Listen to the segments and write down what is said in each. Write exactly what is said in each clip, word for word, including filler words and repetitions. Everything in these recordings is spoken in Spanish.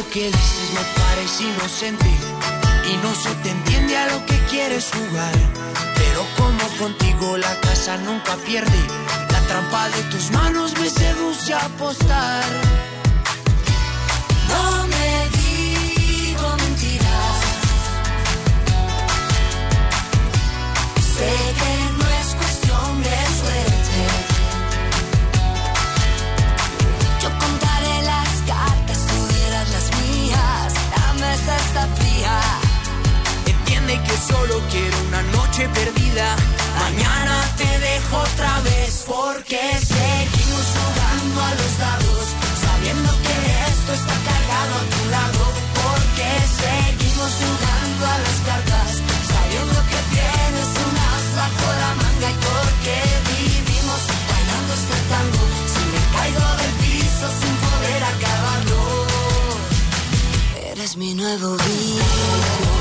que dices me parece inocente y no se te entiende a lo que quieres jugar. Pero como contigo la casa nunca pierde, la trampa de tus manos me seduce a apostar. No me digo mentiras, sé que no es cuestión de suerte. Yo contaré las cartas, tú dirás las mías, la mesa está fría. Entiende que solo quiero una noche perdida, mañana te dejo otra vez, porque seguimos jugando a los dados, sabiendo que esto está cargado a tu lado, porque seguimos jugando a las cartas, sabiendo que tienes un as bajo la manga, y porque vivimos bailando este tango, si me caigo del piso sin poder acabarlo, eres mi nuevo vicio.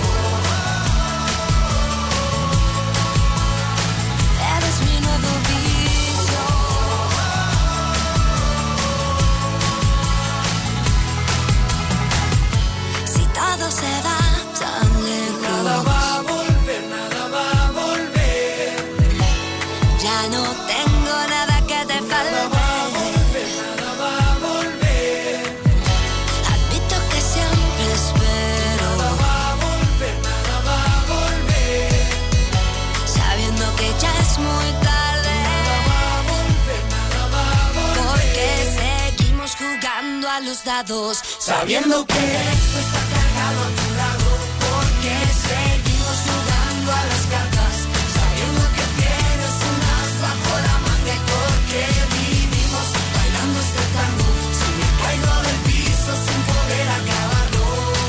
Todo se va tan lejos. Nada va a volver, nada va a volver. Ya no tengo nada que te falte. Nada va a volver, nada va a volver. Admito que siempre espero. Nada va a volver, nada va a volver. Sabiendo que ya es muy tarde. Nada va a volver, nada va a volver. Porque seguimos jugando a los dados, sabiendo que esto está a tu lado, porque seguimos jugando a las cartas, sabiendo que tienes un as bajo la manga, y porque vivimos bailando este tango, si me caigo del piso sin poder acabarlo,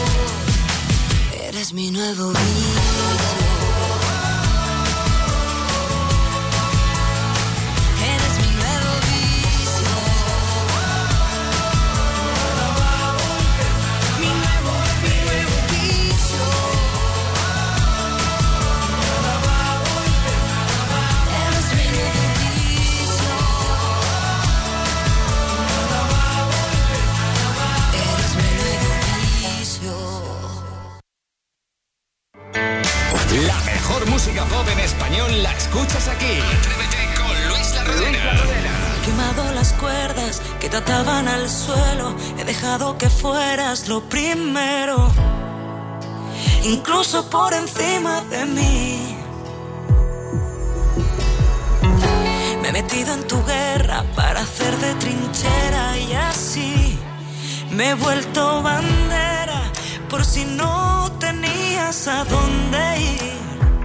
eres mi nuevo vicio. Música pop en español la escuchas aquí. Atrévete con Luis La Rodera. He quemado las cuerdas que te ataban al suelo. He dejado que fueras lo primero, incluso por encima de mí. Me he metido en tu guerra para hacer de trinchera, y así me he vuelto bandera por si no tenías a dónde ir.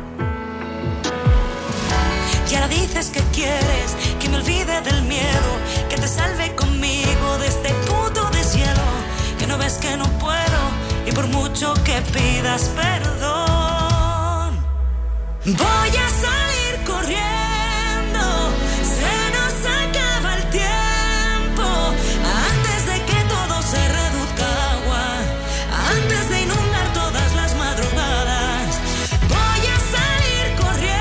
Y ahora dices que quieres que me olvide del miedo, que te salve conmigo de este puto deshielo, que no ves que no puedo y por mucho que pidas perdón, voy a salir corriendo, se nos acaba el tiempo, antes de que todo se reduzca a agua, antes de inundar todas las madrugadas, voy a salir corriendo.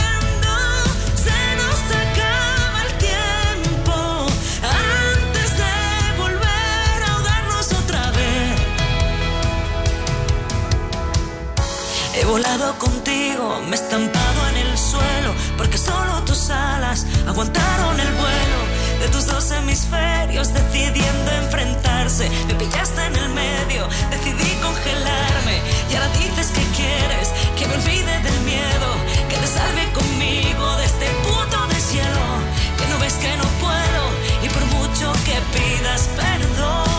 He volado contigo, me he estampado en el suelo, porque solo tus alas aguantaron el vuelo de tus dos hemisferios, decidiendo enfrentarse. Me pillaste en el medio, decidí congelarme, y ahora dices que quieres que me olvide del miedo, que te salve conmigo de este puto deshielo, que no ves que no puedo y por mucho que pidas perdón,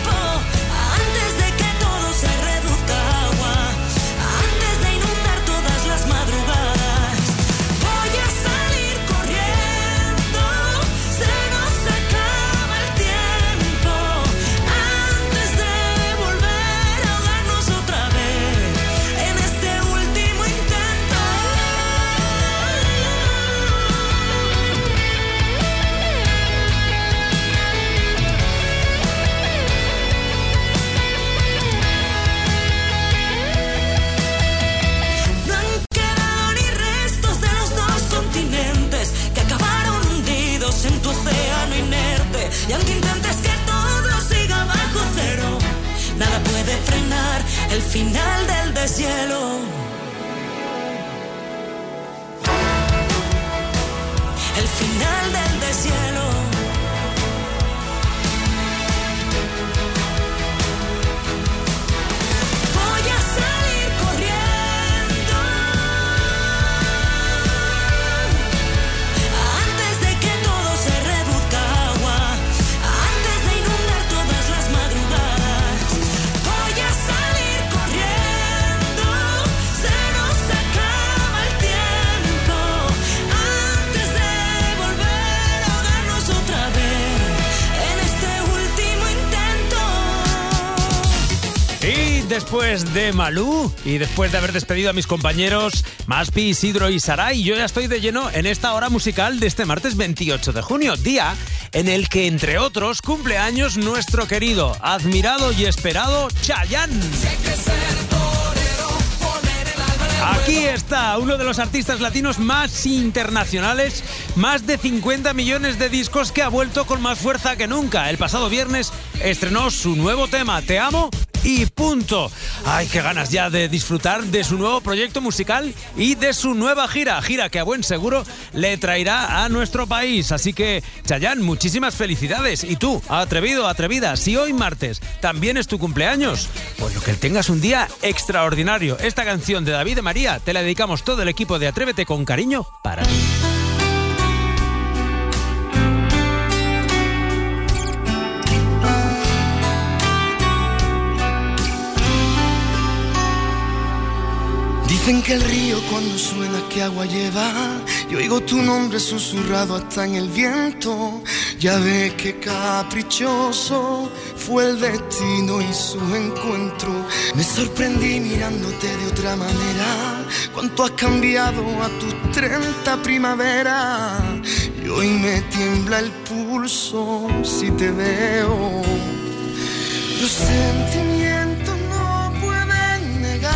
todas final del deshielo. Voy a salir corriendo antes de que todo se reduzca a agua, antes de inundar todas las madrugadas. Voy a salir corriendo, se nos acaba el tiempo, antes de volver a ahogarnos otra vez en este último intento. Y después de Malú y después de haber despedido a mis compañeros Maspi, Isidro y Saray, yo ya estoy de lleno en esta hora musical de este martes veintiocho de junio, día en el que, entre otros, cumple años nuestro querido, admirado y esperado Chayanne. Aquí está, uno de los artistas latinos más internacionales, más de cincuenta millones de discos, que ha vuelto con más fuerza que nunca. El pasado viernes estrenó su nuevo tema, Te Amo y punto. Ay, qué ganas ya de disfrutar de su nuevo proyecto musical y de su nueva gira, gira que a buen seguro le traerá a nuestro país. Así que, Chayanne, muchísimas felicidades. Y tú, atrevido, atrevida, si hoy martes también es tu cumpleaños, pues lo que tengas un día extraordinario. Esta canción de David de María te la dedicamos todo el equipo de Atrévete con cariño para ti. Dicen que el río cuando suena que agua lleva, y oigo tu nombre susurrado hasta en el viento. Ya ves que caprichoso fue el destino y su encuentro. Me sorprendí mirándote de otra manera, cuánto has cambiado a tus treinta primaveras. Y hoy me tiembla el pulso si te veo. Los sentimientos no pueden negar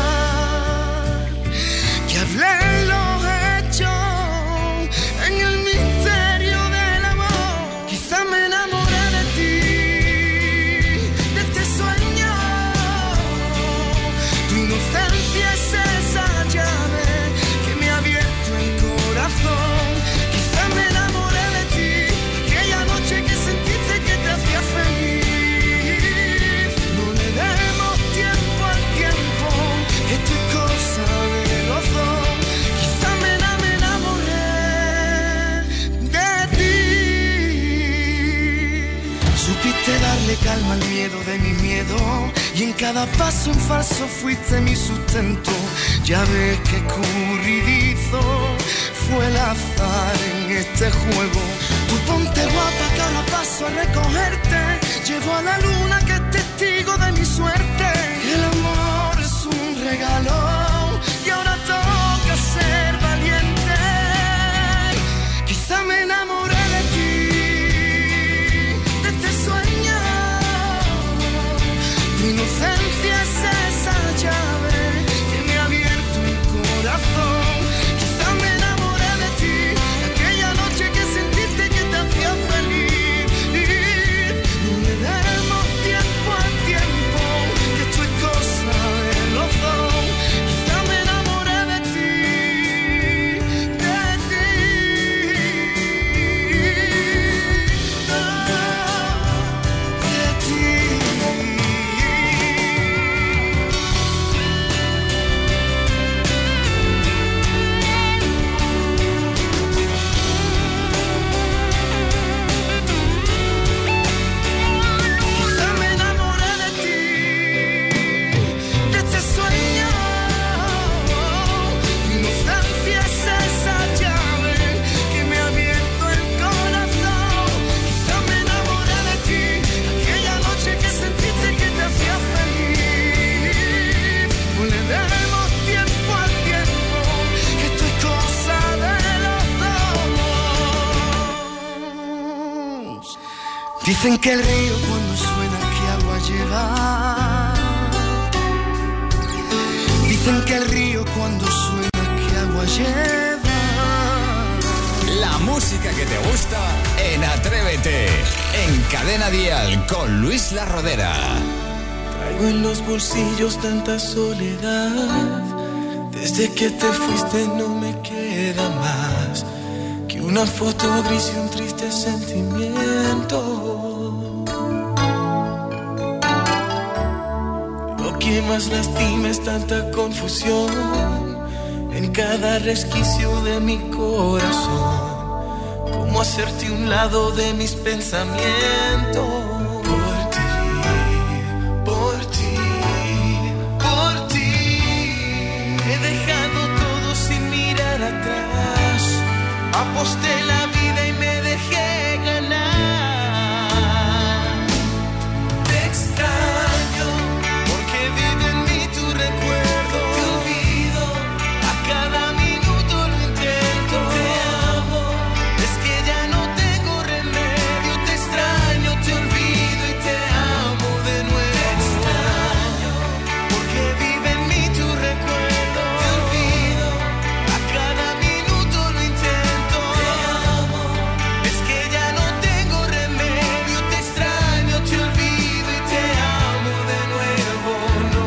que hablé en los hechos, en el misterio del amor. Quizá me enamoré de ti, de este sueño. Tu inocencia es esa llave que me ha abierto el corazón. Quizá me enamoré de ti, aquella noche que sentiste que te hacía feliz. No le demos tiempo al tiempo, que esto es cosa de los dos. Supiste darle calma al miedo de mi miedo, y en cada paso en falso fuiste mi sustento. Ya ves que escurridizo fue el azar en este juego. Tú ponte guapa que ahora paso a recogerte. Llevo a la luna que es testigo de mi suerte. El amor es un regalo y ahora toca ser valiente. Quizá me enamoré de ti, tu inocencia es esa llave que me ha abierto el corazón. Quizá me enamoré de ti, aquella noche que sentiste que te hacía feliz. No le demos tiempo al tiempo, que esto es cosa de los dos. Quizá me enamoré de ti, de ti, oh, de ti. Dicen que el río cuando suena que agua lleva. Dicen que el río cuando suena que agua lleva. La música que te gusta en Atrévete, en Cadena Dial con Luis La Rodera. Traigo en los bolsillos tanta soledad. Desde que te fuiste no me queda más que Una foto gris y un triste sentimiento. Lo que más lastima es tanta confusión en cada resquicio de mi corazón. Cómo hacerte un lado de mis pensamientos. Por ti, por ti, por ti. He dejado todo sin mirar atrás. Aposté la vida y me dejé ganar. Te extraño porque vive en mí tu recuerdo. Te olvido, a cada minuto lo intento. Te amo, es que ya no tengo remedio. Te extraño, te olvido y te amo de nuevo. Te extraño porque vive en mí tu recuerdo. Te olvido, a cada minuto lo intento. Te amo, es que ya no tengo remedio. Te extraño, te olvido y te amo de nuevo. No,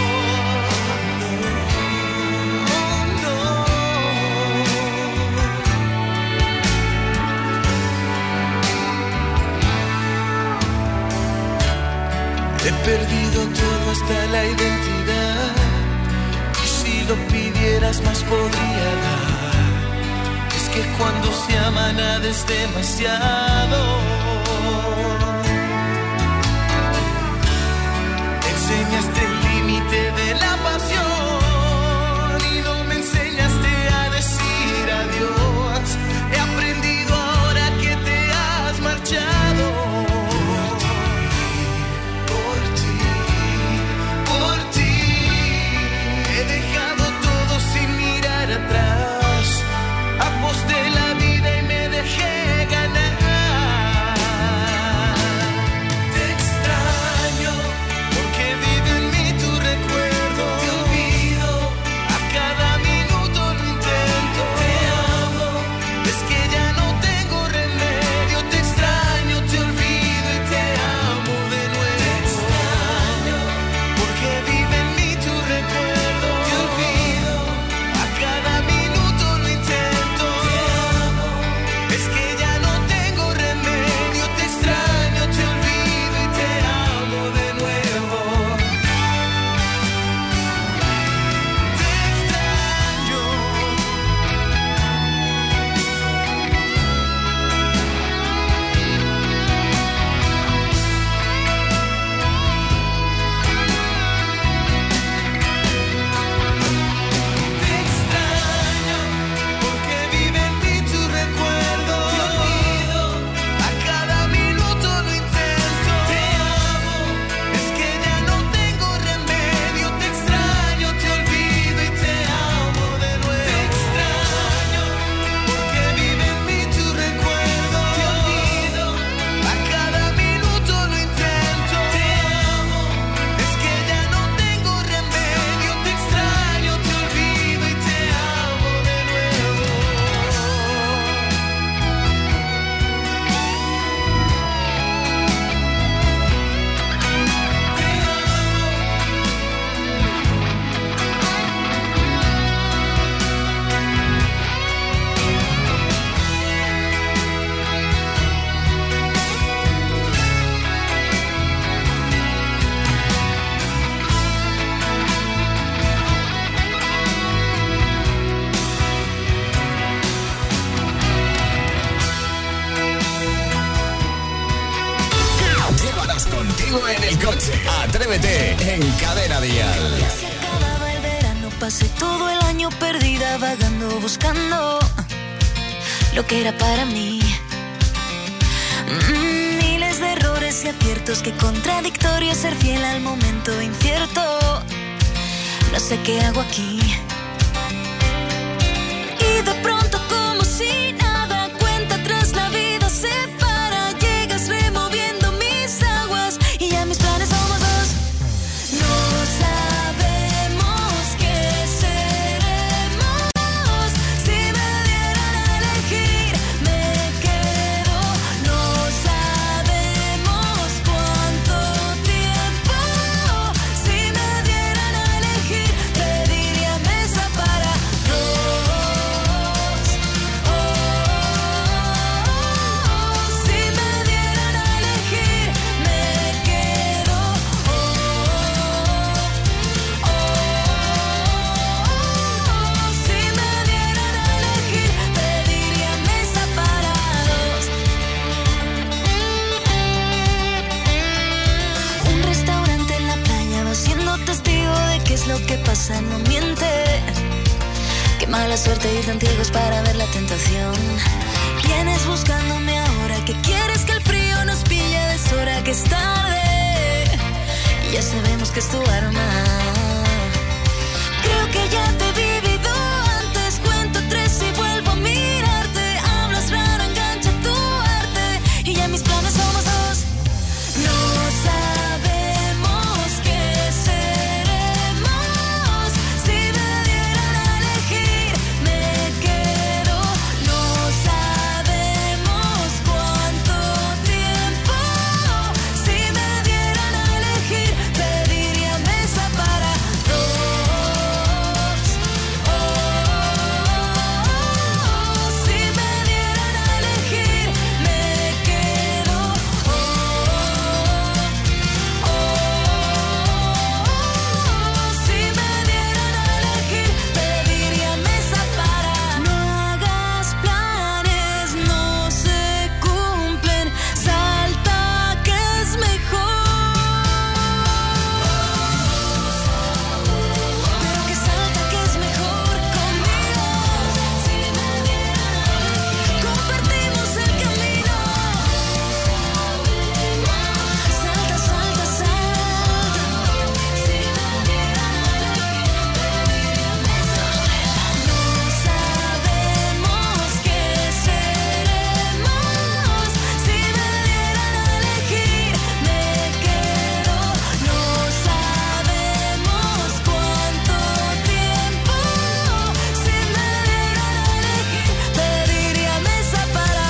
no, no. He perdido todo hasta la identidad. Y si lo pidieras más podría dar. Es que cuando se ama nada es demasiado. Enseñaste el límite de la pasión y no me enseñaste a decir adiós. He aprendido ahora que te has marchado. Por ti, por ti, he dejado todo sin mirar atrás. Aposté la vida y me dejé ganar. Te extraño porque vive en mí tu recuerdo. Te olvido, a cada minuto lo intento. Te amo, es que ya no tengo remedio. Te extraño, te olvido y te amo de nuevo. Te extraño porque vive en mí tu recuerdo. Te olvido, a cada minuto lo intento. Te amo, es que ya no tengo remedio. Te extraño, te olvido y te amo de nuevo. Te extraño. Te extraño porque vive en mí tu recuerdo. Te olvido, a cada minuto lo intento. Te amo, es que ya no tengo remedio. Te extraño, te olvido y te amo de nuevo. Te extraño porque vive en mí tu recuerdo. Te olvido, a cada minuto lo intento. Te amo, es que ya no tengo remedio. Te extraño, te olvido y te amo de nuevo. Llévanos contigo en el coche. Atrévete en Cadena Dial. Ya se acababa el verano, pasé todo el año perdida vagando, buscando lo que era para mí. Mm, miles de errores y aciertos, que contradictorio ser fiel al momento incierto. No sé qué hago aquí. Y de pronto, como si nada, cuenta atrás la vida se para. Llegas removiendo mis aguas y ya mis planes somos dos. No sabemos qué seremos. Si me dieran a elegir, me quedo. No sabemos cuánto tiempo. Si me dieran a elegir, pediría menos. Mala suerte ir tan ciegos para ver la tentación. Vienes buscándome ahora, que quieres que el frío nos pille a deshora, que es tarde. Y ya sabemos que es tu arma. Creo que ya te he vivido antes, cuento tres y vuelvo a mirarte. Hablas raro, engancha tu arte y ya mis planes somos dos. No sabemos qué seremos. Si me dieran a elegir, me quedo. No sabemos cuánto tiempo. Si me dieran a elegir, pediría mesa para dos. Oh, si me dieran a elegir, me quedo. Oh, si me dieran a elegir, pediría mesa para. No hagas planes, no se cumplen. Salta que es mejor. Pero que salta que es mejor conmigo. Si me dieran a elegir, compartimos el camino. Salta, salta, salta. Si me dieran a elegir, pediría mesa. No sabemos qué seremos. Si me dieran a elegir, me quedo. No sabemos cuánto tiempo. Si me dieran a elegir, pediría mesa para.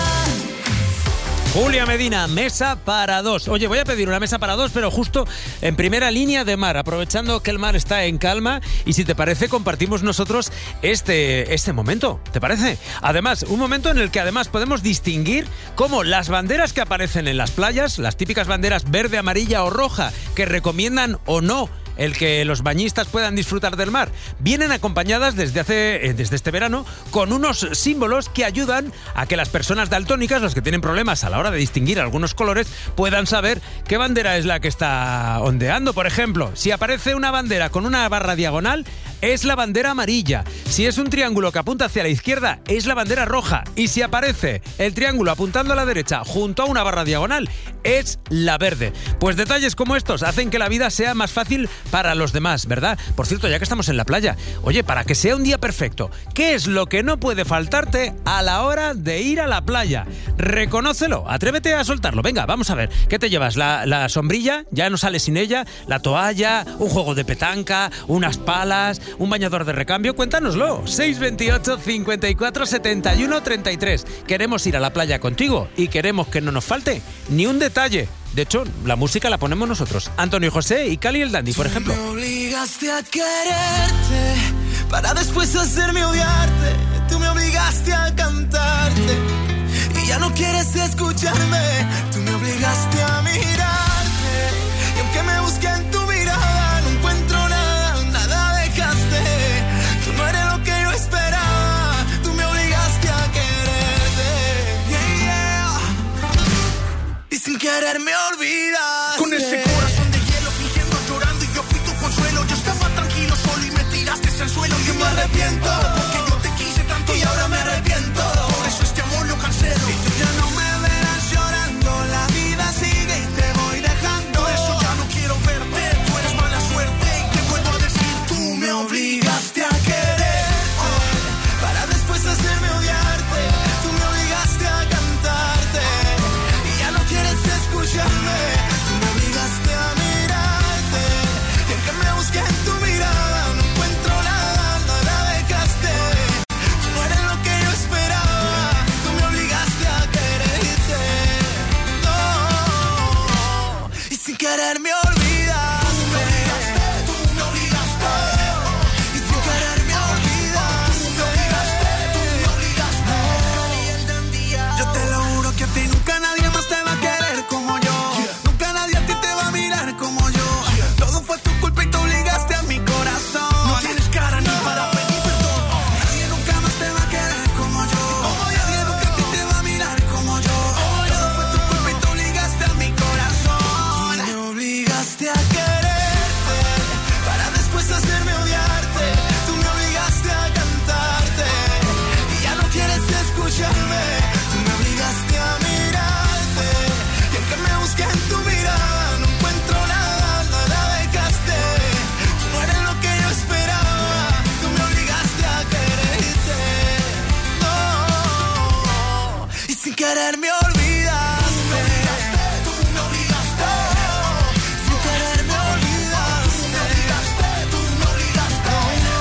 Julia Medina, mesa para dos. Oye, voy a pedir una mesa para dos, pero justo en primera línea de mar, aprovechando que el mar está en calma. Y si te parece, compartimos nosotros este, este momento. ¿Te parece? Además, un momento en el que además podemos distinguir cómo las banderas que aparecen en las playas, las típicas banderas verde, amarilla o roja, que recomiendan o no el que los bañistas puedan disfrutar del mar, vienen acompañadas desde hace eh, desde este verano con unos símbolos que ayudan a que las personas daltónicas, los que tienen problemas a la hora de distinguir algunos colores, puedan saber qué bandera es la que está ondeando. Por ejemplo, si aparece una bandera con una barra diagonal, es la bandera amarilla. Si es un triángulo que apunta hacia la izquierda, es la bandera roja. Y si aparece el triángulo apuntando a la derecha junto a una barra diagonal, es la verde. Pues detalles como estos hacen que la vida sea más fácil para los demás, ¿verdad? Por cierto, ya que estamos en la playa, oye, para que sea un día perfecto, ¿qué es lo que no puede faltarte a la hora de ir a la playa? Reconócelo, atrévete a soltarlo. Venga, vamos a ver, ¿qué te llevas? ¿La, la sombrilla? ¿Ya no sales sin ella? ¿La toalla? ¿Un juego de petanca? ¿Unas palas? ¿Un bañador de recambio? Cuéntanoslo. seis veintiocho, cincuenta y cuatro, setenta y uno, treinta y tres. Queremos ir a la playa contigo y queremos que no nos falte ni un detalle. De hecho, la música la ponemos nosotros. Antonio José y Cali el Dandy, por ejemplo. Me obligaste a quererte para después hacerme odiarte. Tú me obligaste a cantarte y ya no quieres escucharme. Tú me obligaste a mirarte y aunque me busqué en tu mirada no encuentro nada, nada dejaste. Tú no eres lo que yo esperaba. Tú me obligaste a quererte, yeah, yeah. Y sin querer me olvidas. Con ese corazón de hielo fingiendo llorando y yo fui tu consuelo. Yo estaba tranquilo solo y me tiraste al suelo. Y yo me arrepiento porque yo te quise tanto y ahora me arrepiento. Por eso este amor lo cancelo. Y tú ya no me verás llorando. La vida sigue y te voy dejando. Por eso ya no quiero verte. querer me olvidaste. Tú me obligaste. Sin querer me olvidaste. Tú me obligaste.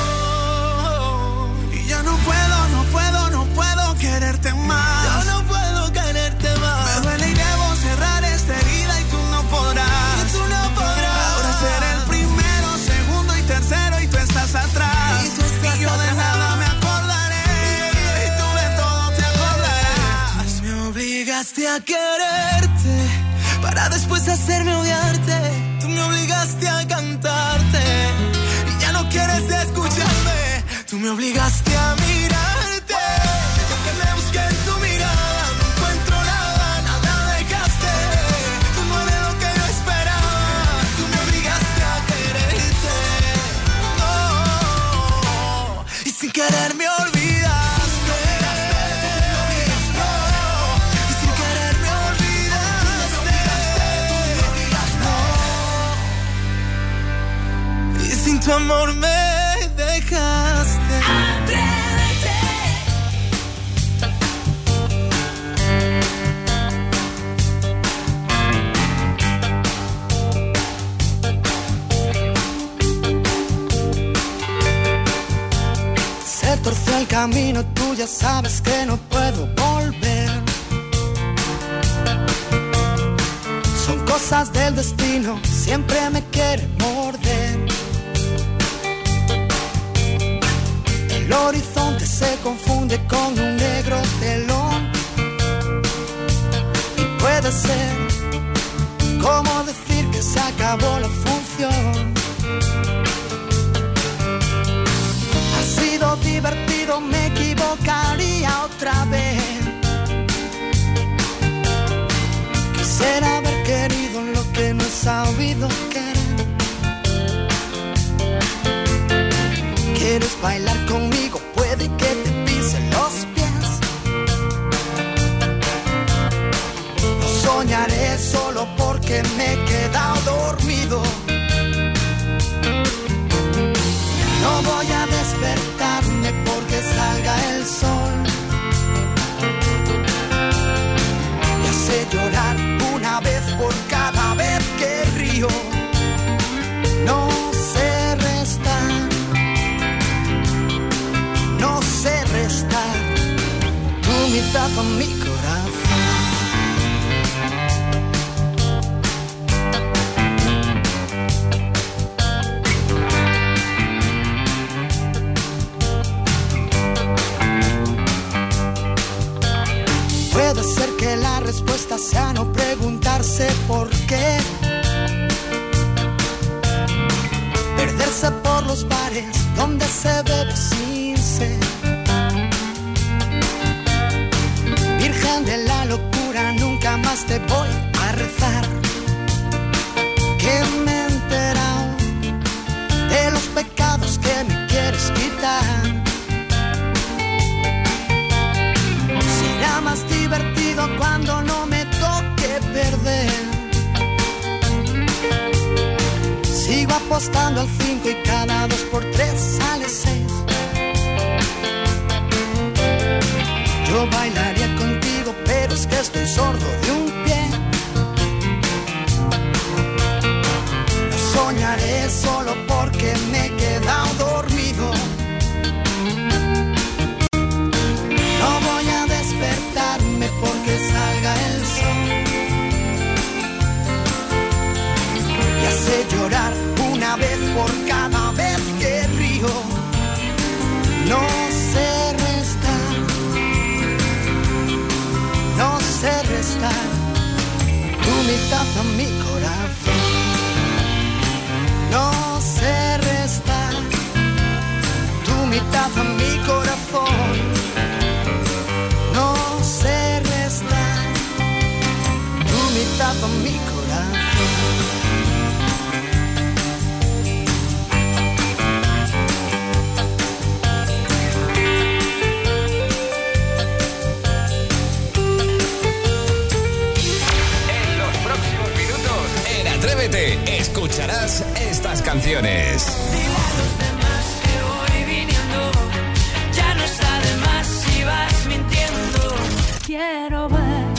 Y ya no puedo, no puedo, no puedo quererte más. Yo no puedo quererte más. Me duele y debo cerrar esta herida y tú no podrás. Y tú no podrás. Ahora ser el primero, segundo y tercero y tú estás atrás. Y, tú estás y yo atrás. De nada me acordaré. Y tú de todo te acordarás. Tú me obligaste a quererte para después hacerme odiarte. Tú me obligaste a cantarte y ya no quieres escucharme. Tú me obligaste a mirarte. Que me busqué en tu mirada, no encuentro nada, nada dejaste. Tú no eres lo que yo esperaba. Tú me obligaste a quererte. No. Y sin querer me olvidaste. Y sin querer me olvidaste. No. Y sin tu amor me dejaste. Se torció el camino, tú ya sabes que no puedo volver. Son cosas del destino, siempre me quiere morder. El horizonte se confunde con un negro telón. Y puede ser como decir que se acabó la función. Ha sido divertido, me equivocaría otra vez. Quisiera haber querido lo que no he sabido querer. ¿Quieres bailar conmigo? Puede que te pisen los pies. No soñaré solo porque me he quedado dormido. No voy a despertarme porque salga el sol. Me hace llorar una vez por cada vez que río. No sé restar. No sé restar tu mitad a mi corazón. Puede ser que la respuesta sea no preguntarse por qué. Perderse por los bares donde se bebe sin sed. Virgen de la locura, nunca más te voy a rezar. Que me he enterado de los pecados que me quieres quitar. Será más divertido cuando no me toque perder. Sigo apostando al cinco y cada dos por tres sale seis. Yo bailaría contigo, pero es que estoy sordo de un pie. No soñaré solo porque me he quedado dormido. No voy a despertarme porque salga el sol. Y hace llorar una vez por cada vez que río. No sé restar. No sé restar tu mitad a mi corazón. No sé restar tu mitad a mi corazón. No sé restar tu mitad a mi corazón. Atrévete, escucharás estas canciones. Dile a los demás que voy viniendo, ya no está de más si vas mintiendo. Quiero ver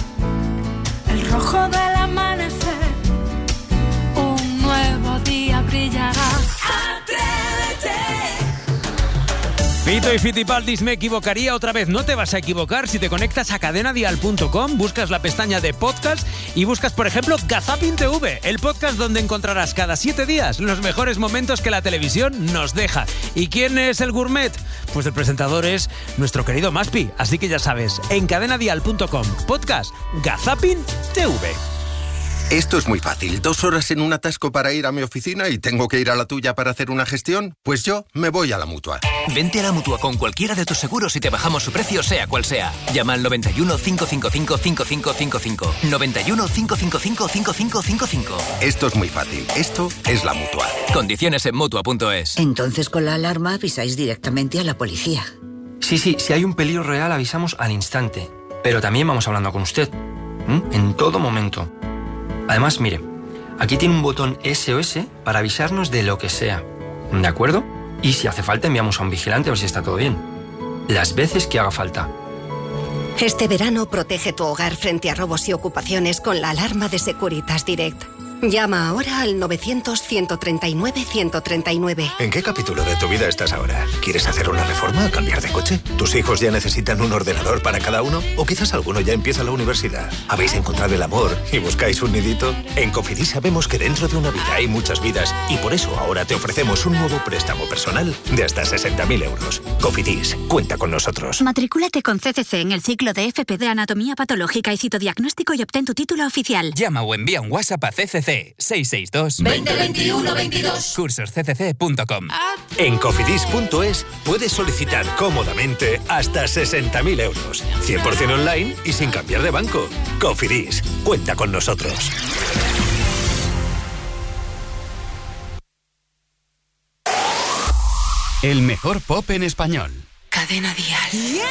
Fito y Fitipaldis, me equivocaría otra vez. No te vas a equivocar si te conectas a cadena dial punto com, buscas la pestaña de podcast y buscas, por ejemplo, Gazapin T V, el podcast donde encontrarás cada siete días los mejores momentos que la televisión nos deja. ¿Y quién es el gourmet? Pues el presentador es nuestro querido Maspi. Así que ya sabes, en cadena dial punto com, podcast Gazapin T V. Esto es muy fácil. Dos horas en un atasco para ir a mi oficina y tengo que ir a la tuya para hacer una gestión. Pues yo me voy a la Mutua. Vente a la Mutua con cualquiera de tus seguros y te bajamos su precio sea cual sea. Llama al noventa y uno, cinco cinco cinco, cinco cinco cinco cinco. noventa y uno, cinco cinco cinco, cinco cinco cinco cinco. Esto es muy fácil. Esto es la Mutua. Condiciones en Mutua punto es. Entonces con la alarma avisáis directamente a la policía. Sí, sí, si hay un peligro real avisamos al instante. Pero también vamos hablando con usted. ¿Mm? En todo momento. Además, mire, aquí tiene un botón S O S para avisarnos de lo que sea, ¿de acuerdo? Y si hace falta enviamos a un vigilante a ver si está todo bien. Las veces que haga falta. Este verano protege tu hogar frente a robos y ocupaciones con la alarma de Securitas Direct. Llama ahora al novecientos, ciento treinta y nueve, ciento treinta y nueve. ¿En qué capítulo de tu vida estás ahora? ¿Quieres hacer una reforma o cambiar de coche? ¿Tus hijos ya necesitan un ordenador para cada uno? ¿O quizás alguno ya empieza la universidad? ¿Habéis encontrado el amor y buscáis un nidito? En Cofidis sabemos que dentro de una vida hay muchas vidas y por eso ahora te ofrecemos un nuevo préstamo personal de hasta sesenta mil euros. Cofidis, cuenta con nosotros. Matricúlate con C C C en el ciclo de F P de Anatomía Patológica y Citodiagnóstico y obtén tu título oficial. Llama o envía un WhatsApp a C C C seis seis dos, veinte veintiuno veintidós. cursos c c c punto com. En cofidis punto es puedes solicitar cómodamente hasta sesenta mil euros. cien por ciento online y sin cambiar de banco. Cofidis, cuenta con nosotros. El mejor pop en español. Cadena Dial. Yeah.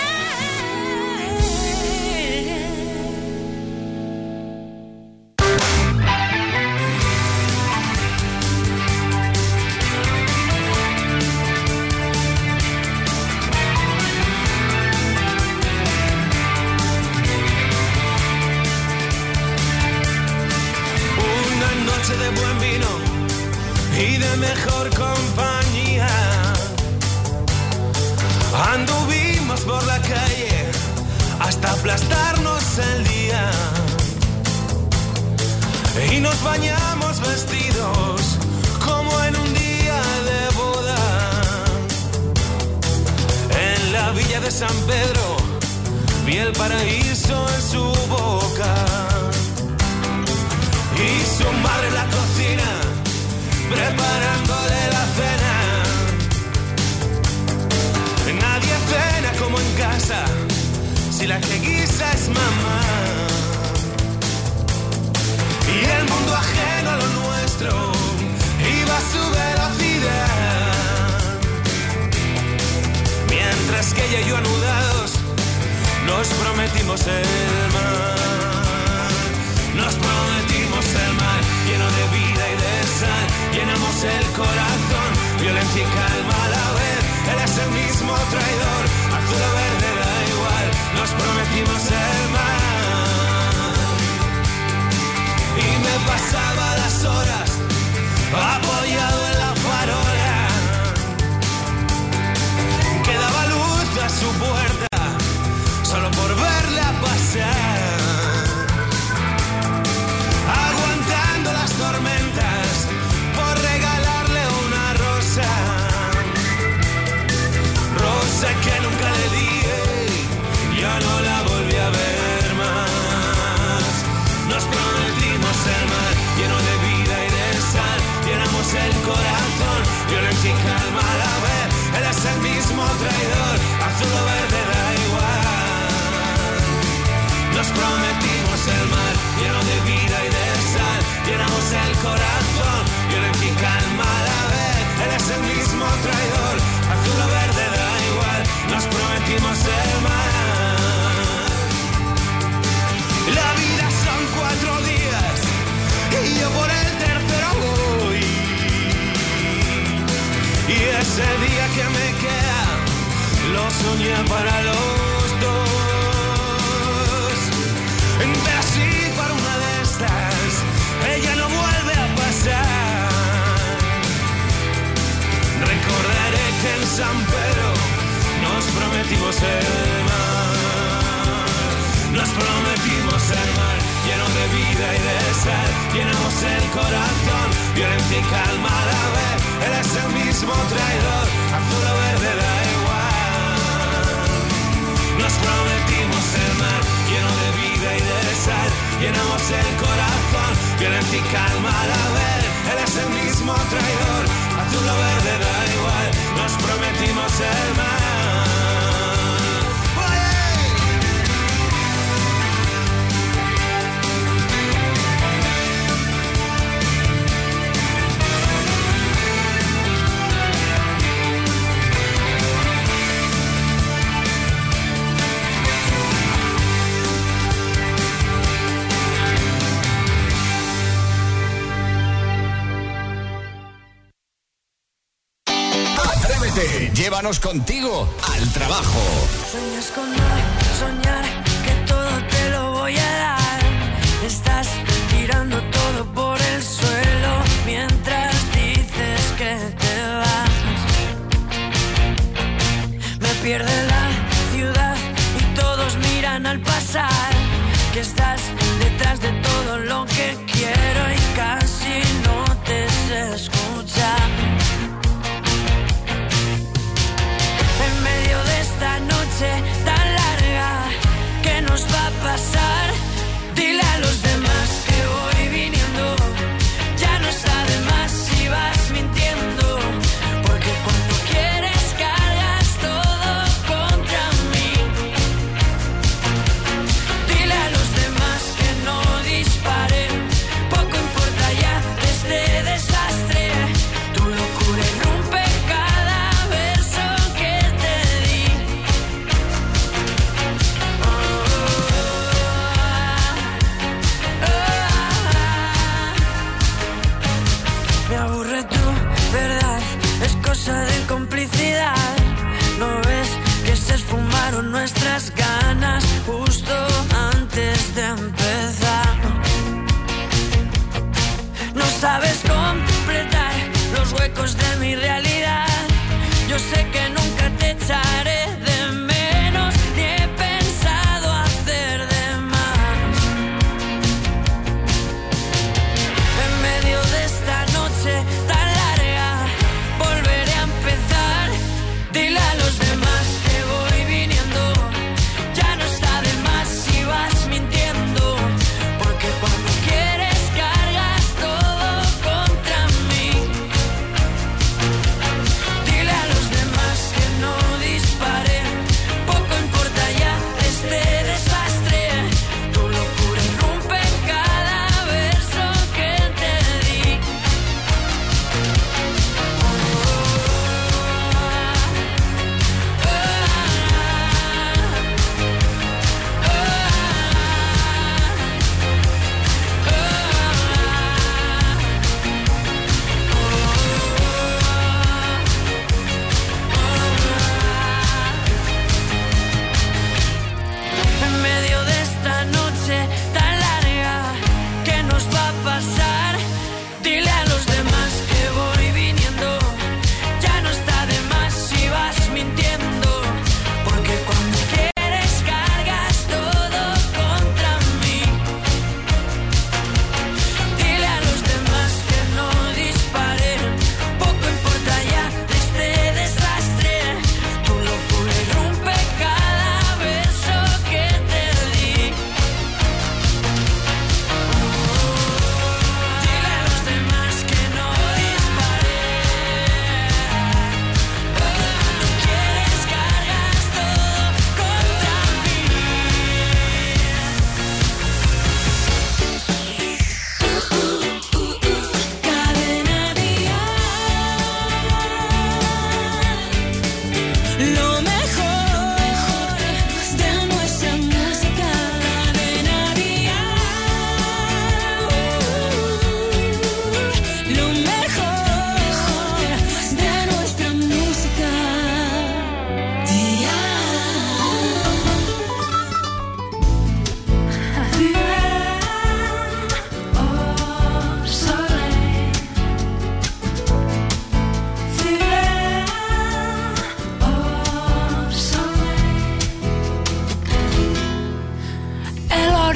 De buen vino y de mejor compañía. Anduvimos por la calle hasta aplastarnos el día y nos bañamos vestidos como en un día de boda. En la villa de San Pedro vi el paraíso en su boca. Y su madre en la cocina, preparándole la cena. Nadie cena como en casa, si la que guisa es mamá. Y el mundo ajeno a lo nuestro iba a su velocidad. Mientras que ella y yo anudados nos prometimos el mar. Nos prometimos el mar lleno de vida y de sal. Llenamos el corazón, violencia y calma a la vez. Él es el mismo traidor, azul o verde da igual. Nos prometimos el mar. Y me pasaba las horas apoyado en la farola que daba luz a su puerta solo por verla pasar. Tormentas por regalarle una rosa, rosa que nunca le di, ya no la volví a ver más. Nos prometimos el mar lleno de vida y de sal, llenamos el corazón, violencia y calma a la vez. Él es el mismo traidor, azul o verde da igual. Nos prometimos el mar lleno de vida y de sal, llenamos el corazón, violencia y calma a la vez. Él es el mismo traidor, azul o verde da igual. Nos prometimos el mar. La vida son cuatro días y yo por el tercero voy. Y ese día que me queda lo soñé para los dos. Pero si para una de estas ella no vuelve a pasar, recordaré que en San Pedro no prometimos el mar, nos prometimos el mar, lleno de vida y de sal, llenamos el corazón, violencia y calma a la vez, él es el mismo traidor, azul o verde da igual, nos prometimos el mar, lleno de vida y de sal, llenamos el corazón, violencia y calma a la vez, él es el mismo traidor, azul o verde da igual, nos prometimos el mar. Llévanos contigo al trabajo. Sueñas con hoy, soñar que todo te lo voy a dar. Estás tirando todo por el suelo mientras dices que te vas. Me pierde la ciudad y todos miran al pasar. Que estás detrás de todo lo que quiero y casi no te sé escuchar. En medio de esta noche tan larga, ¿qué nos va a pasar? Dile a los demás que voy viniendo, ya no está de más si vas mintiendo, porque cuando quieres cargas todo contra mí. Dile a los demás que no disparen, poco importa ya de este desastre, tu locura irrumpe cada verso que te di. Oh, oh, oh. Me aburre tu verdad, es cosa de complicidad. ¿No ves que se esfumaron nuestras ganas justo antes de empezar? No sabes completar los huecos de mi realidad. Yo sé que nunca te echaré de menos, ni he pensado hacer de más. En medio de esta noche tan larga, volveré a empezar. Dile a los demás que voy viniendo,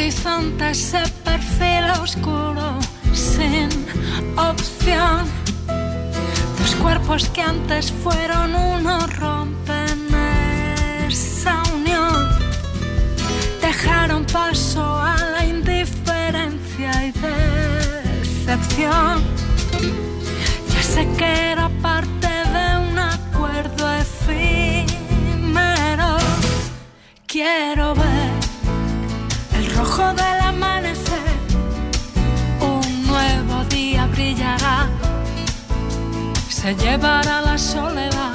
horizonte se perfila oscuro, sin opción. Dos cuerpos que antes fueron uno rompen esa unión. Dejaron paso a la indiferencia y decepción. Ya sé que era parte de un acuerdo efímero. Quiero ver el rojo del amanecer. Un nuevo día brillará. Se llevará la soledad.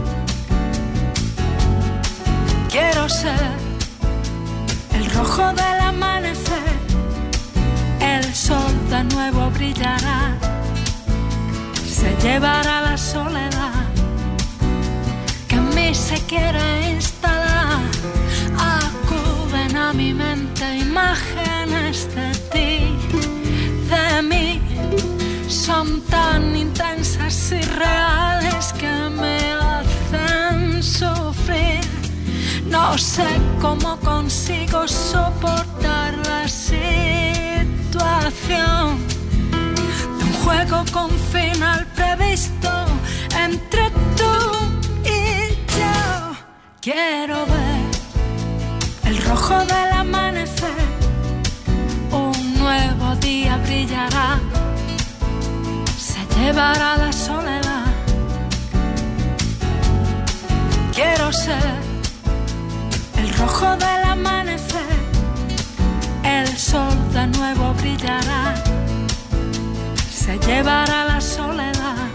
Quiero ser el rojo del amanecer. El sol de nuevo brillará. Se llevará la soledad que en mí se quiere instalar. Acuden a mi mente imágenes de ti, de mí. Son tan intensas y reales que me hacen sufrir. No sé cómo consigo soportar la situación de un juego con final previsto entre tú y yo. Quiero ver el rojo del amanecer. Un nuevo día brillará. Se llevará la soledad. Quiero ser el rojo del amanecer. El sol de nuevo brillará. Se llevará la soledad.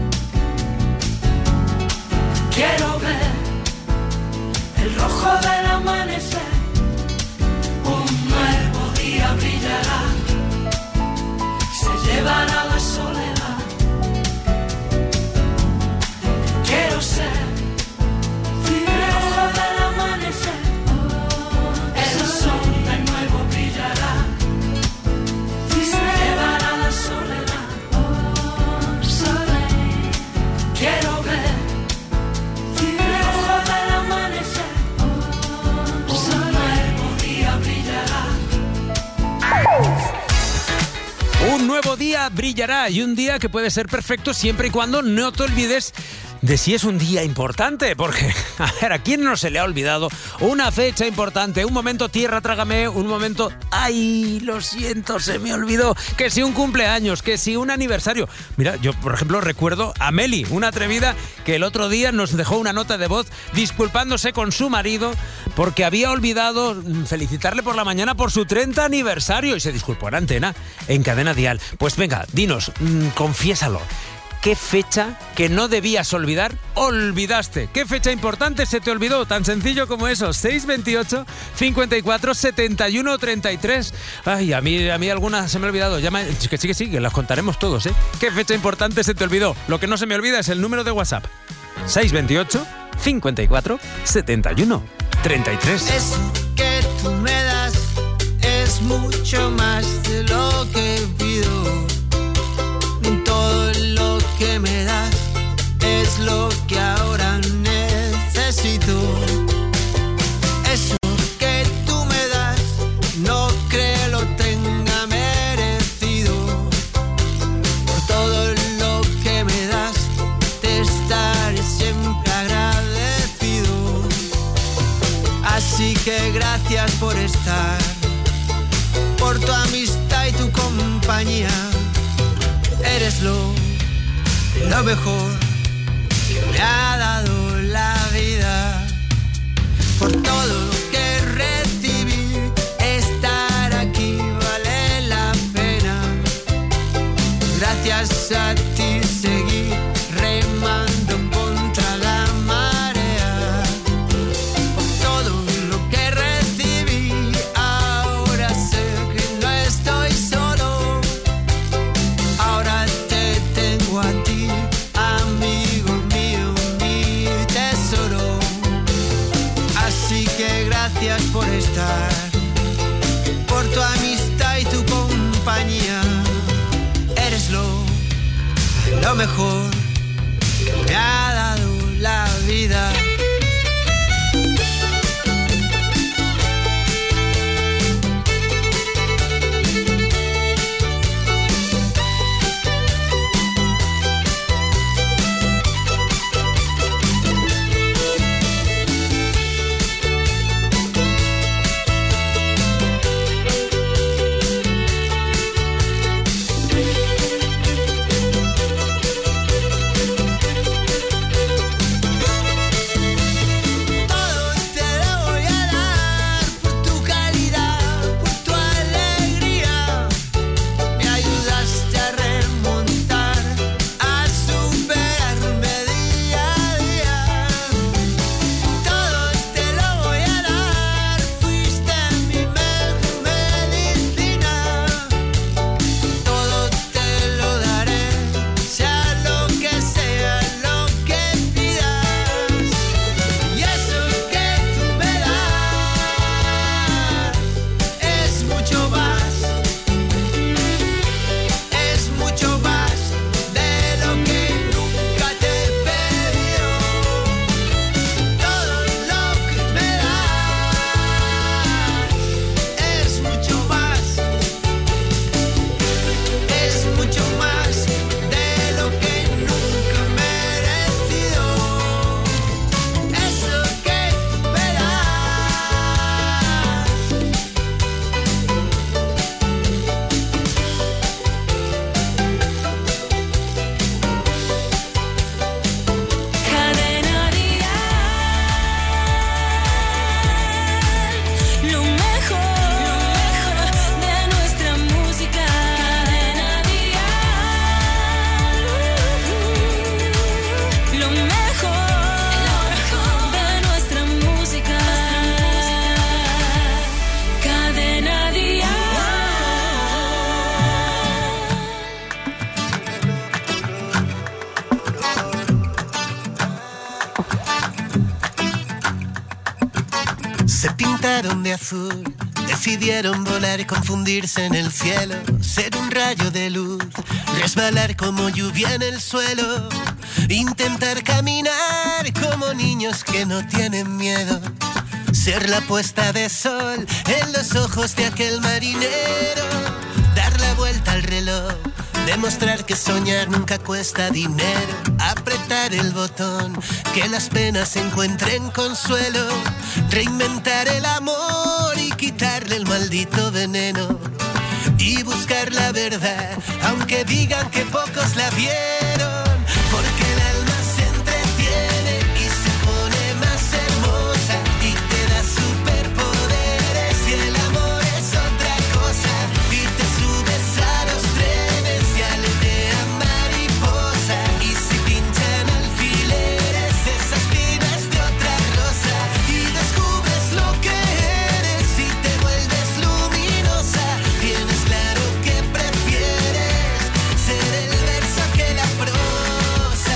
Quiero ver el rojo del amanecer. Un nuevo día brillará. Se llevará la soledad. Quiero ser el rojo del amanecer. El sol de nuevo brillará. Se llevará la soledad. Quiero ver el rojo del amanecer. Un nuevo día brillará. Un nuevo día brillará y un día que puede ser perfecto siempre y cuando no te olvides de si es un día importante, porque, a ver, ¿a quién no se le ha olvidado una fecha importante? Un momento tierra, trágame, un momento, ay, lo siento, se me olvidó, que si un cumpleaños, que si un aniversario. Mira, yo, por ejemplo, recuerdo a Meli, una atrevida que el otro día nos dejó una nota de voz disculpándose con su marido porque había olvidado felicitarle por la mañana por su treinta aniversario y se disculpó en antena, en Cadena Dial. Pues venga, dinos, mmm, confiésalo. ¿Qué fecha que no debías olvidar, olvidaste? ¿Qué fecha importante se te olvidó? Tan sencillo como eso, seis veintiocho, cincuenta y cuatro, setenta y uno, treinta y tres. Ay, a mí, a mí alguna se me ha olvidado. Llama, que sí, que sí, que las contaremos todos, ¿eh? ¿Qué fecha importante se te olvidó? Lo que no se me olvida es el número de WhatsApp. seis veintiocho, cincuenta y cuatro, setenta y uno, treinta y tres. Eso que tú me das es mucho más de lo que pido. Todo lo que me das es lo que ahora necesito. Eso que tú me das no creo lo tenga merecido. Por todo lo que me das te estaré siempre agradecido. Así que gracias por estar, por tu amistad y tu compañía. Eres lo, lo mejor que me ha dado la vida. Por todo lo que recibí, estar aquí vale la pena. Gracias a ti seguí remando contra la marea. Por todo lo que recibí, ahora sé que no estoy solo. Ahora te tengo a ti, amigo mío, mi tesoro. Así que gracias por estar, por tu amistad y tu compañía. Eres lo, lo mejor que me ha dado la vida. Se pintaron de azul, decidieron volar y confundirse en el cielo, ser un rayo de luz, resbalar como lluvia en el suelo, intentar caminar como niños que no tienen miedo, ser la puesta de sol en los ojos de aquel marinero, dar la vuelta al reloj, demostrar que soñar nunca cuesta dinero, apretar el botón, que las penas encuentren consuelo, reinventar el amor y quitarle el maldito veneno, y buscar la verdad, aunque digan que pocos la vieron, porque el alma se entretiene y se pone más hermosa, y te da superpoderes y el amor es otra cosa, y te subes a los trenes y aletean mariposa, y si pinchan alfileres esa espina es de otra rosa, y descubres lo que eres y te vuelves luminosa, tienes claro que prefieres ser el verso que la prosa.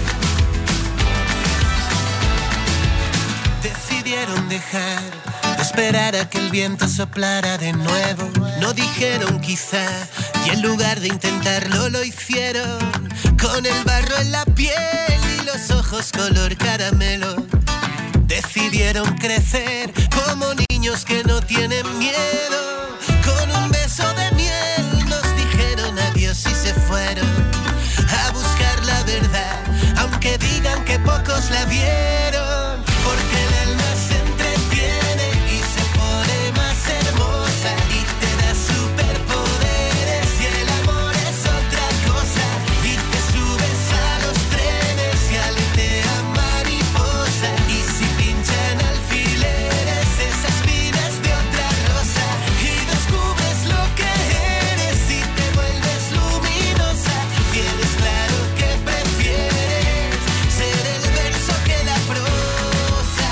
Decidieron dejar de esperar a que el viento soplara de nuevo, no dijeron quizá, y en lugar de intentarlo lo hicieron, con el barro en la piel y los ojos color caramelo. Decidieron crecer como niños que no tienen miedo, con un beso de miel nos dijeron adiós y se fueron a buscar la verdad, aunque digan que pocos la vieron, porque el alma se entretiene y se pone más hermosa, y te da superpoderes y el amor es otra cosa, y te subes a los trenes y aletean mariposa, y si pinchan alfileres esa espina es de otra rosa, y descubres lo que eres y te vuelves luminosa, tienes claro que prefieres ser el verso que la prosa,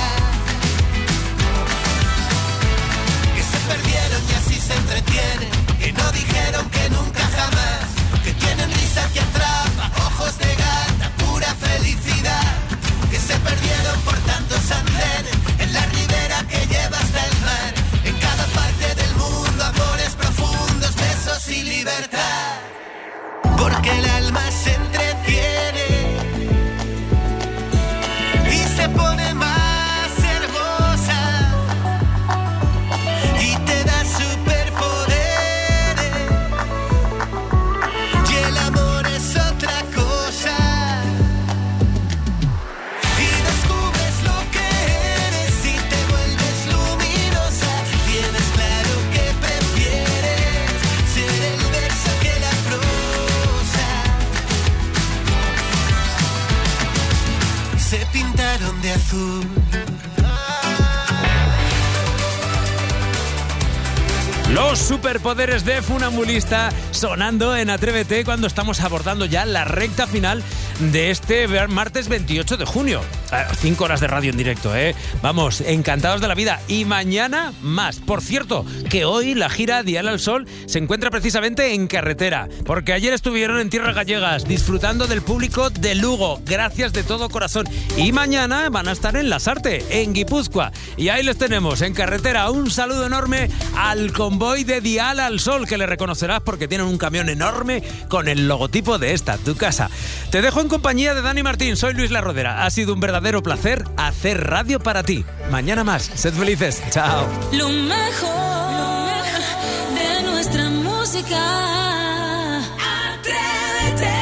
que se perdieron y así se entretienen, que no dijeron que nunca jamás, que tienen risa que atrapa, ojos de gata, pura felicidad, que se perdieron por tantos andenes, en la ribera que lleva hasta el mar, en cada parte del mundo amores profundos, besos y libertad, porque el alma se entretiene y se pone más hermosa, y te da superpoderes y el amor es otra cosa, y descubres lo que eres y te vuelves luminosa, tienes claro que prefieres ser el verso que la prosa. Se pintaron de azul. Los superpoderes de Funambulista sonando en Atrévete cuando estamos abordando ya la recta final de este martes veintiocho de junio. Cinco horas de radio en directo, ¿eh? Vamos, encantados de la vida. Y mañana más. Por cierto, que hoy la gira Dial al Sol se encuentra precisamente en carretera, porque ayer estuvieron en tierras gallegas disfrutando del público de Lugo. Gracias de todo corazón. Y mañana van a estar en Lasarte, en Guipúzcoa. Y ahí les tenemos, en carretera. Un saludo enorme al convoy de Dial al Sol, que le reconocerás porque tienen un camión enorme con el logotipo de esta, tu casa. Te dejo en compañía de Dani Martín. Soy Luis La Rodera. Ha sido un verdadero placer hacer radio para ti. Mañana más. Sed felices. Chao. Lo mejor de nuestra música. Atrévete.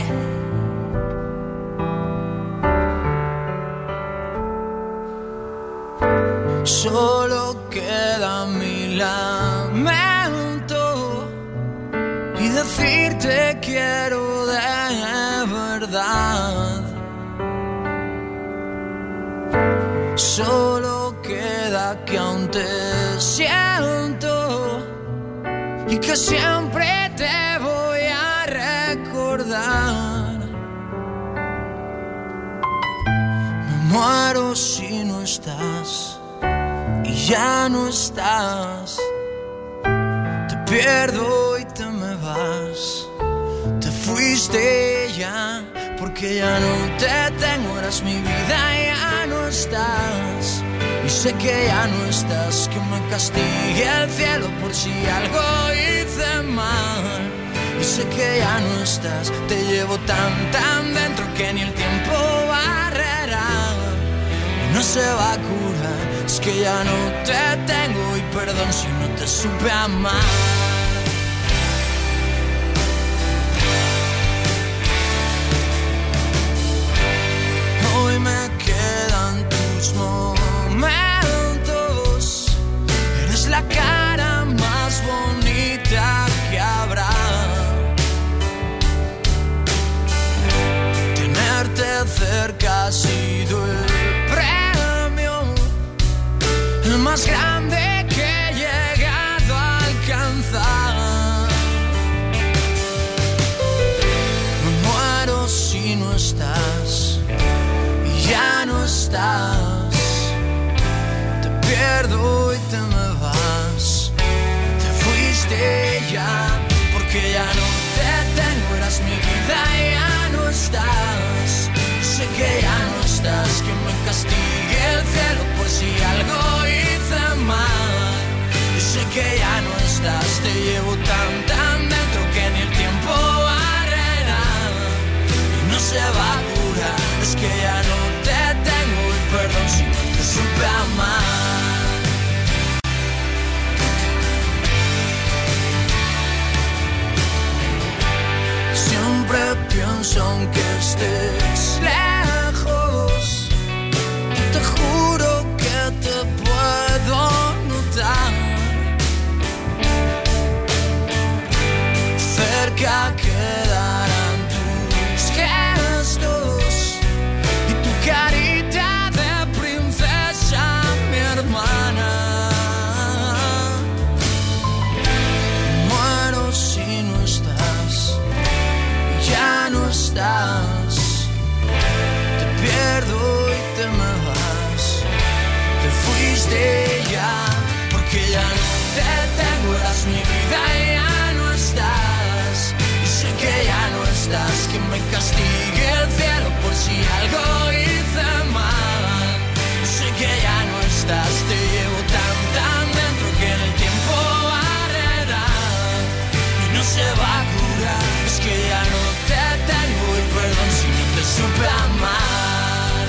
Solo queda mi lamento y decirte quiero de verdad. Solo queda que aún te siento y que siempre te voy a recordar. Me muero si no estás y ya no estás. Te pierdo y te me vas. Te fuiste ya porque ya no te tengo. Eras mi vida, ya no estás. Y sé que ya no estás, que me castigue el cielo por si algo hice mal. Y sé que ya no estás, te llevo tan, tan dentro que ni el tiempo barrerá. Y no se va a curar, es que ya no te tengo y perdón si no te supe amar. Hoy me quedan tus momentos, eres la cara más bonita que habrá. Tenerte cerca ha sido el premio, el más grande que he llegado a alcanzar. Me muero si no estás, ya no estás, te pierdo y te me vas, te fuiste ya, porque ya no te tengo, eras mi vida y ya no estás, sé que ya no estás, que me castigue el cielo por si algo hice mal, yo sé que ya no estás, te llevo tan tan dentro que ni el tiempo barrerá, y no se va a curar, es que ya no te tengo y perdón si no te supe amar. Siempre pienso aunque estés lejos, te juro que te puedo notar, cerca quedarán tus gestos y tu carita de princesa, mi hermana. Muero si no estás, ya no estás, te pierdo y te me vas, te fuiste ya, porque ya no te tengo, eras mi vida y ya no estás, y sé que ya no estás, que me castigue el cielo por si algo hice mal, y sé que ya no estás, te llevo tan tan dentro que en el tiempo barrerá, y no se va a curar, es que ya no te tengo y perdón si no te supe amar.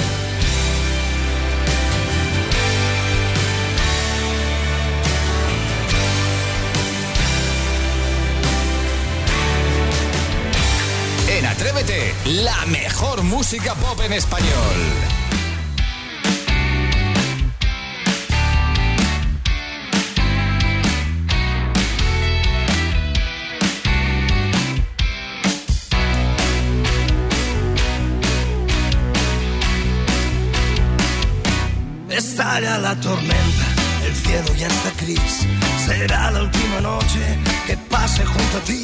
En Atrévete, la mejor música pop en español. Estalla la tormenta, el cielo ya está gris, será la última noche que pase junto a ti.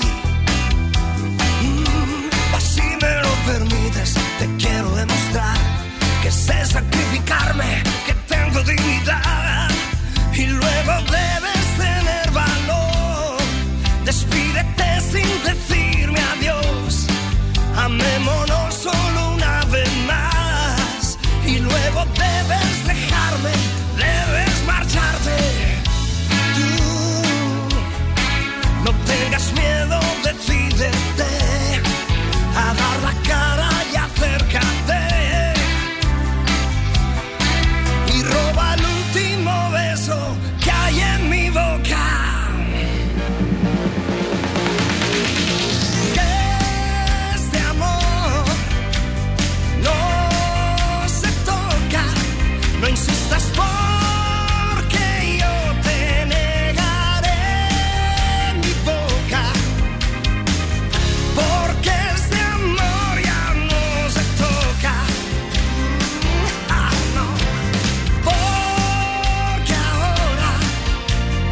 Mm, si me lo permites, te quiero demostrar que sé sacrificarme, que tengo dignidad. Y luego debes tener valor, despídete sin decirme adiós, amémonos solo una vez más. Y luego debes dejarme, debes marcharte. Tú no tengas miedo, decídete a dar la cara y acércate. Y roba el último beso que hay en mi boca. Que este amor no se toca, no insistas porque yo te negaré mi boca, porque este amor ya no se toca. Ah, no. Porque ahora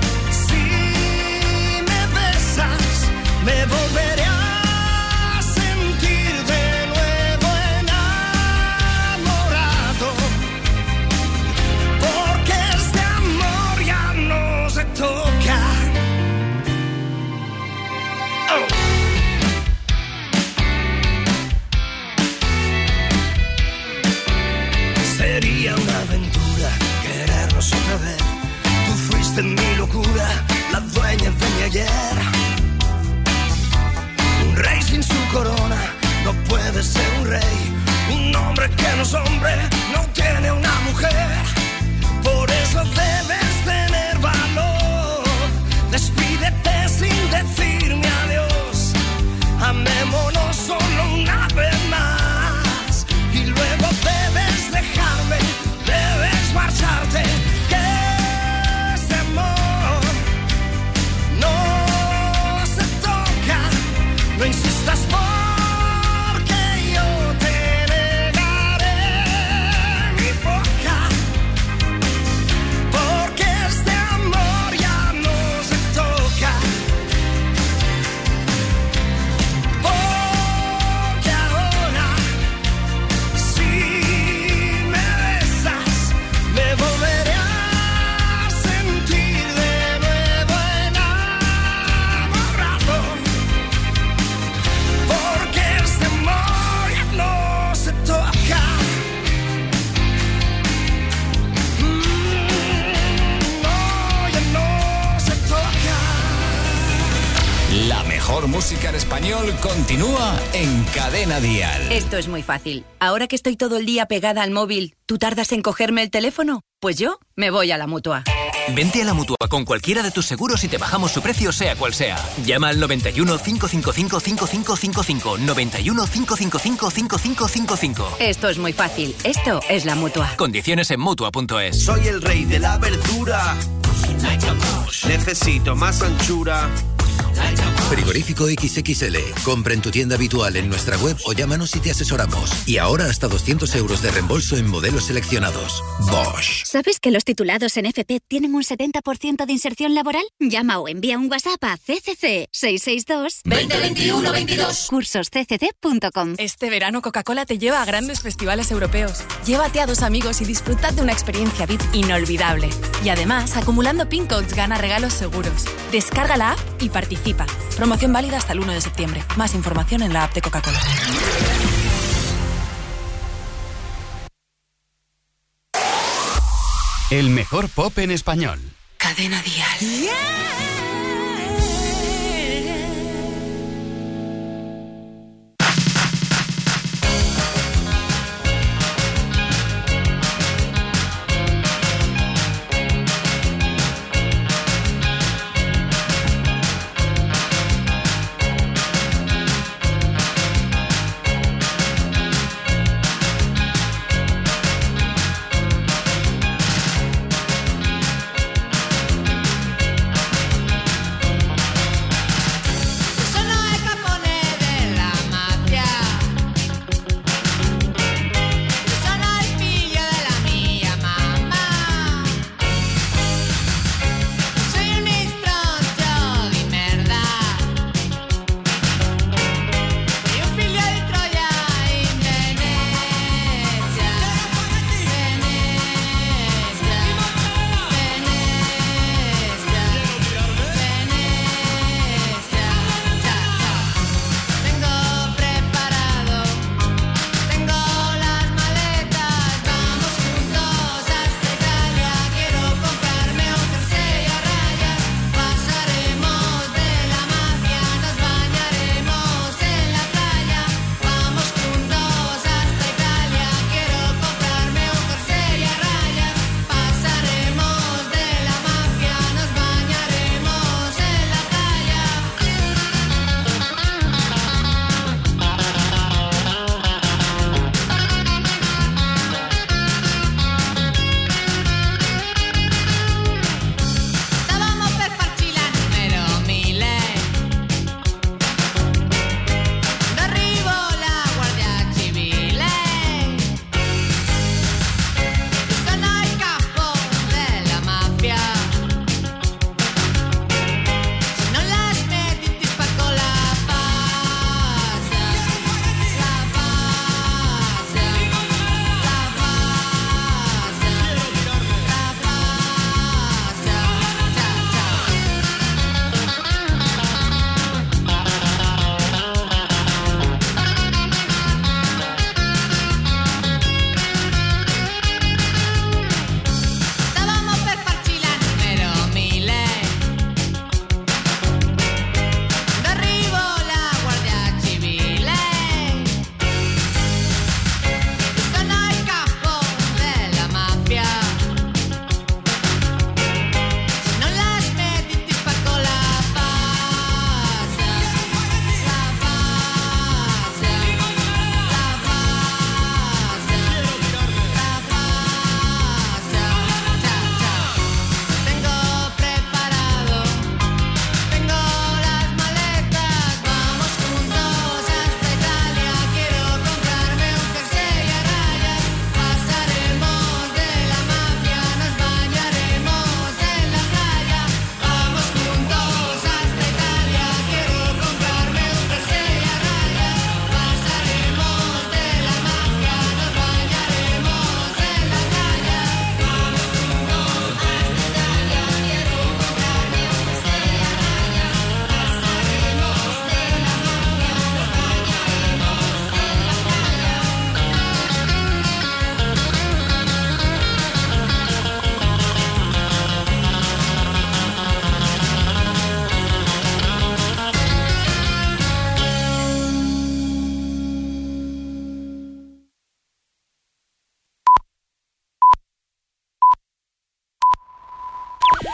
locura, la dueña de mi ayer. Un rey sin su corona no puede ser un rey. Un hombre que no es hombre no tiene una mujer. Por eso debes tener valor. Despídete sin decirme adiós. Amémonos solo una vez más. Y luego debes dejarme, debes marcharte. Que este amor no se toca. No insistas porque yo te negaré mi boca. Porque este amor ya no se toca. Porque ahora si me besas me volveré a sentir de nuevo enamorado. Porque este amor ya no se toca. Mm, no, ya no se toca. La mejor música en español continúa en Cadena Dial. Esto es muy fácil. Ahora que estoy todo el día pegada al móvil, ¿tú tardas en cogerme el teléfono? Pues yo me voy a la Mutua. Vente a la Mutua con cualquiera de tus seguros y te bajamos su precio sea cual sea. Llama al noventa y uno, cinco cinco cinco, cinco cinco cinco cinco, noventa y uno, cinco cinco cinco, cinco cinco cinco cinco. Esto es muy fácil. Esto es la Mutua. Condiciones en Mutua punto es. Soy el rey de la verdura. Necesito más anchura. Frigorífico equis equis ele. Compra en tu tienda habitual en nuestra web o llámanos y te asesoramos. Y ahora hasta doscientos euros de reembolso en modelos seleccionados. Bosch. ¿Sabes que los titulados en F P tienen un setenta por ciento de inserción laboral? Llama o envía un WhatsApp a C C C seis seis dos, veinte veintiuno veintidós. cursos c c c punto com. Este verano Coca-Cola te lleva a grandes festivales europeos. Llévate a dos amigos y disfrutad de una experiencia V I P inolvidable. Y además, acumulando pin codes gana regalos seguros. Descarga la app y participa. Promoción válida hasta el uno de septiembre. Más información en la app de Coca-Cola. El mejor pop en español. Cadena Dial. Yeah.